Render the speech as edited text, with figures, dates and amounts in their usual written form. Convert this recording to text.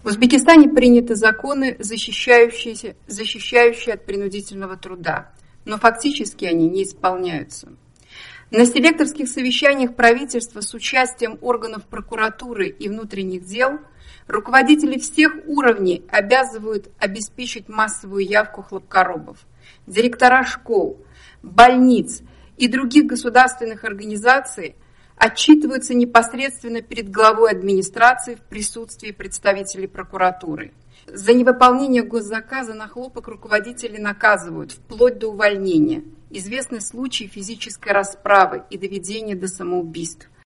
В Узбекистане приняты законы, защищающие от принудительного труда, но фактически они не исполняются. На селекторских совещаниях правительства с участием органов прокуратуры и внутренних дел руководители всех уровней обязывают обеспечить массовую явку хлопкоробов. Директора школ, больниц и других государственных организаций отчитываются непосредственно перед главой администрации в присутствии представителей прокуратуры. За невыполнение госзаказа на хлопок руководители наказывают вплоть до увольнения. Известны случаи физической расправы и доведения до самоубийств.